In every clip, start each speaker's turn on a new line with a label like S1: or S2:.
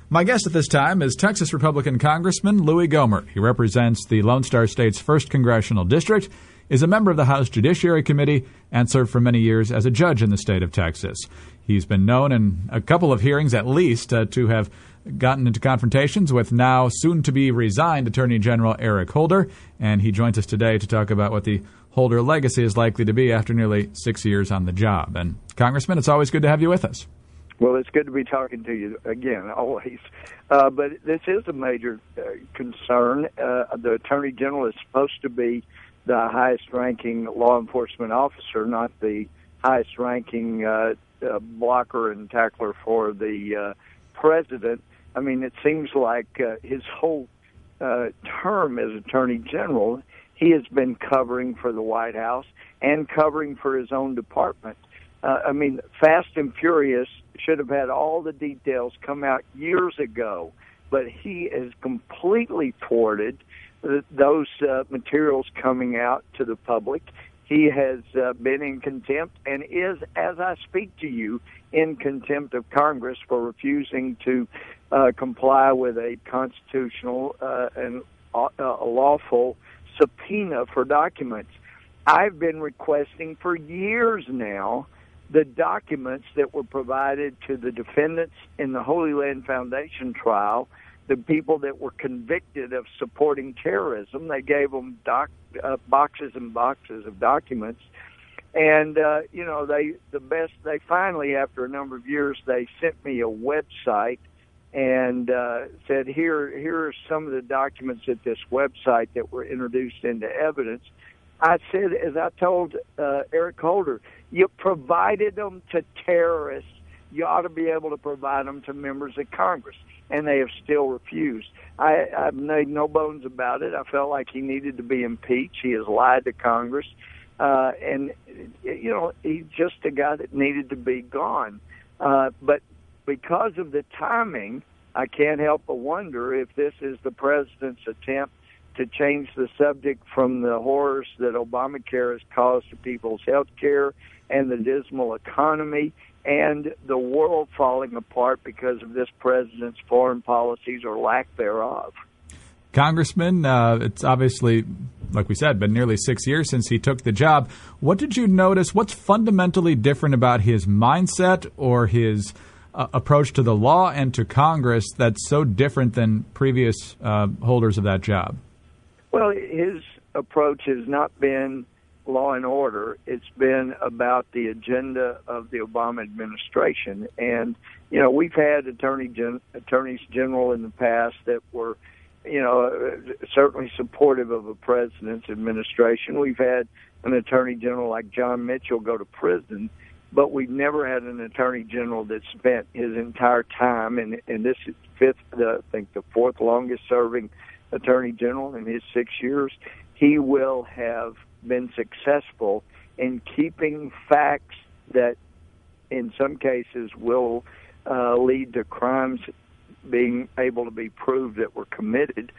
S1: My guest at this time is Texas Republican Congressman Louie Gohmert. He represents the Lone Star State's 1st Congressional District, is a member of the House Judiciary Committee, and served for many years as a judge in the state of Texas. He's been known in a couple of hearings at least to have gotten into confrontations with now soon-to-be resigned Attorney General Eric Holder, and he joins us today to talk about what the Holder legacy is likely to be after nearly 6 years on the job. And Congressman, it's always good to have you with us.
S2: Well, it's good to be talking to you again, always. But this is a major concern. The Attorney General is supposed to be the highest-ranking law enforcement officer, not the highest-ranking blocker and tackler for the president. I mean, it seems like his whole term as Attorney General, he has been covering for the White House and covering for his own department. I mean, Fast and Furious should have had all the details come out years ago, but he has completely thwarted those materials coming out to the public. He has been in contempt and is, as I speak to you, in contempt of Congress for refusing to comply with a constitutional and a lawful subpoena for documents. I've been requesting for years now the documents that were provided to the defendants in the Holy Land Foundation trial, the people that were convicted of supporting terrorism. They gave them boxes and boxes of documents. And, they finally, after a number of years, they sent me a website and said, here are some of the documents at this website that were introduced into evidence. I said, as I told Eric Holder, you provided them to terrorists. You ought to be able to provide them to members of Congress. And they have still refused. I've made no bones about it. I felt like he needed to be impeached. He has lied to Congress. He's just a guy that needed to be gone. But because of the timing, I can't help but wonder if this is the president's attempt to change the subject from the horrors that Obamacare has caused to people's health care and the dismal economy and the world falling apart because of this president's foreign policies or lack thereof.
S1: Congressman, it's obviously, like we said, been nearly 6 years since he took the job. What did you notice? What's fundamentally different about his mindset or his approach to the law and to Congress that's so different than previous holders of that job?
S2: Well, his approach has not been law and order. It's been about the agenda of the Obama administration. And, we've had attorneys general in the past that were, certainly supportive of a president's administration. We've had an attorney general like John Mitchell go to prison, but we've never had an attorney general that spent his entire time, and this is the fourth longest serving attorney general in his 6 years. He will have been successful in keeping facts that in some cases will lead to crimes being able to be proved that were committed.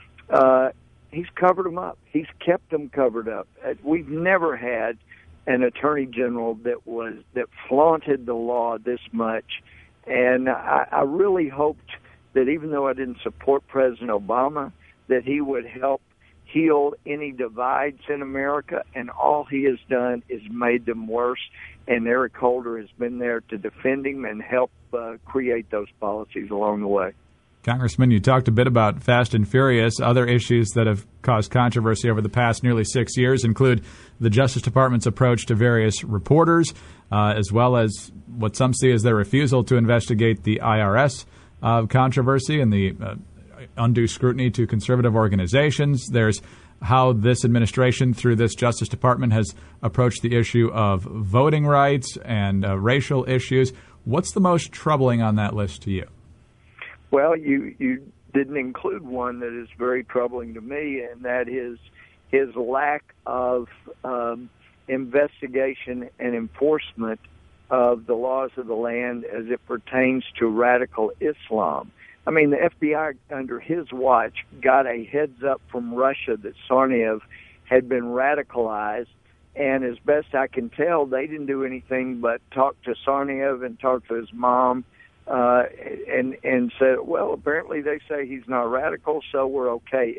S2: He's covered them up. He's kept them covered up. We've never had an attorney general that flaunted the law this much. And I really hoped that even though I didn't support President Obama, that he would help heal any divides in America, and all he has done is made them worse. And Eric Holder has been there to defend him and help create those policies along the way.
S1: Congressman, you talked a bit about Fast and Furious. Other issues that have caused controversy over the past nearly 6 years include the Justice Department's approach to various reporters, as well as what some see as their refusal to investigate the IRS controversy and the undue scrutiny to conservative organizations. There's how this administration, through this Justice Department, has approached the issue of voting rights and racial issues. What's the most troubling on that list to you?
S2: Well, you didn't include one that is very troubling to me, and that is his lack of investigation and enforcement of the laws of the land as it pertains to radical Islam. I mean, the FBI, under his watch, got a heads up from Russia that Tsarnaev had been radicalized, and as best I can tell, they didn't do anything but talk to Tsarnaev and talk to his mom and said, well, apparently they say he's not radical, so we're okay.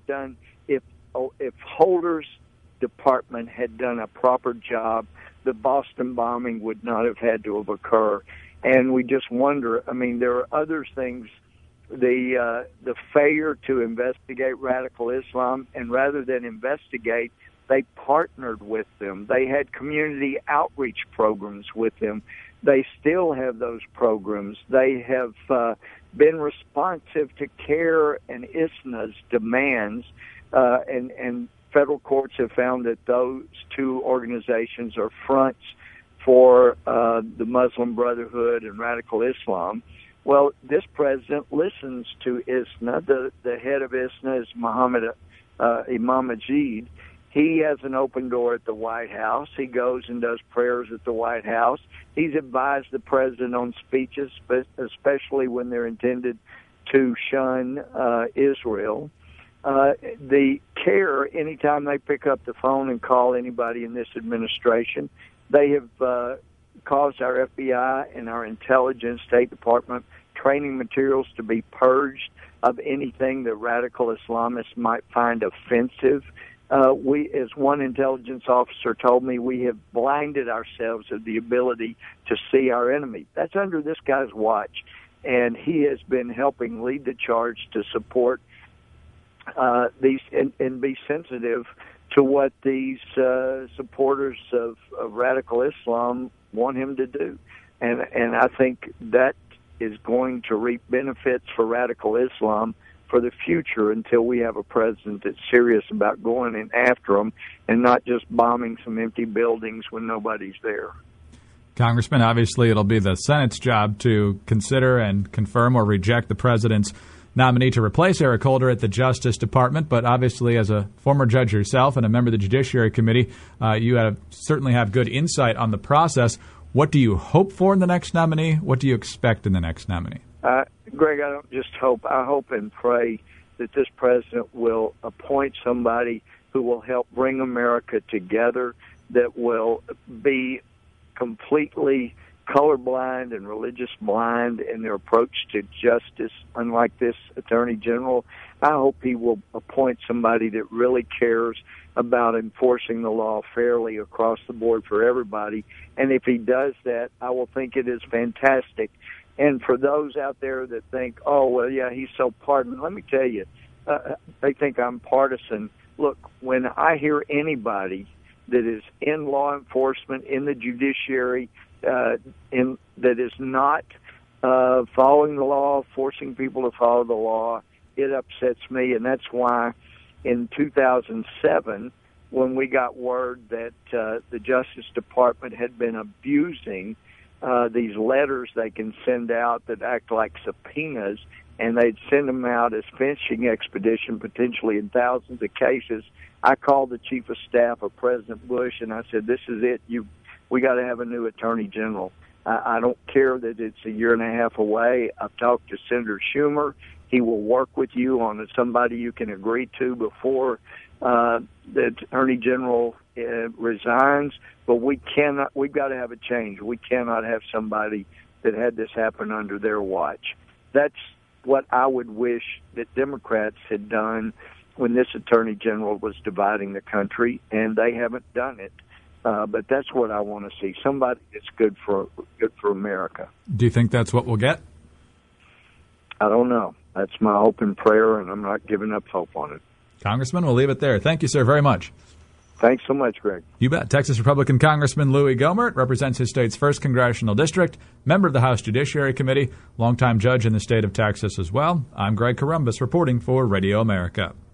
S2: If Holder's department had done a proper job, the Boston bombing would not have had to have occurred. And we just wonder, I mean, there are other things, the failure to investigate radical Islam, and rather than investigate, they partnered with them. They had community outreach programs with them. They still have those programs. They have been responsive to CARE and ISNA's demands, and federal courts have found that those two organizations are fronts for the Muslim Brotherhood and radical Islam. Well, this president listens to ISNA. The head of ISNA is Imam Majid. He has an open door at the White House. He goes and does prayers at the White House. He's advised the president on speeches, especially when they're intended to shun Israel. The CARE, anytime they pick up the phone and call anybody in this administration, they have caused our FBI and our intelligence, State Department training materials to be purged of anything that radical Islamists might find offensive. We, as one intelligence officer told me, we have blinded ourselves of the ability to see our enemy. That's under this guy's watch, and he has been helping lead the charge to support these and be sensitive to what these supporters of radical Islam want him to do. And I think that is going to reap benefits for radical Islam for the future until we have a president that's serious about going in after them and not just bombing some empty buildings when nobody's there.
S1: Congressman, obviously it'll be the Senate's job to consider and confirm or reject the president's nominee to replace Eric Holder at the Justice Department, but obviously as a former judge yourself and a member of the Judiciary Committee, you certainly have good insight on the process. What do you hope for in the next nominee? What do you expect in the next nominee?
S2: Greg, I don't just hope. I hope and pray that this president will appoint somebody who will help bring America together, that will be completely colorblind and religious blind in their approach to justice, unlike this Attorney General. I hope he will appoint somebody that really cares about enforcing the law fairly across the board for everybody. And if he does that, I will think it is fantastic. And for those out there that think, oh, well, yeah, he's so partisan, let me tell you, they think I'm partisan. Look, when I hear anybody that is in law enforcement, in the judiciary, that is not following the law, forcing people to follow the law, it upsets me. And that's why in 2007, when we got word that the Justice Department had been abusing these letters they can send out that act like subpoenas, and they'd send them out as fishing expedition, potentially in thousands of cases, I called the Chief of Staff of President Bush, and I said, this is it. We got to have a new Attorney General. I don't care that it's a year and a half away. I've talked to Senator Schumer. He will work with you on somebody you can agree to before the Attorney General resigns. But we've got to have a change. We cannot have somebody that had this happen under their watch. That's what I would wish that Democrats had done when this Attorney General was dividing the country, and they haven't done it. But that's what I want to see, somebody that's good for America.
S1: Do you think that's what we'll get?
S2: I don't know. That's my hope and prayer, and I'm not giving up hope on it.
S1: Congressman, we'll leave it there. Thank you, sir, very much.
S2: Thanks so much, Greg.
S1: You bet. Texas Republican Congressman Louis Gohmert represents his state's 1st Congressional District, member of the House Judiciary Committee, longtime judge in the state of Texas as well. I'm Greg Corombos reporting for Radio America.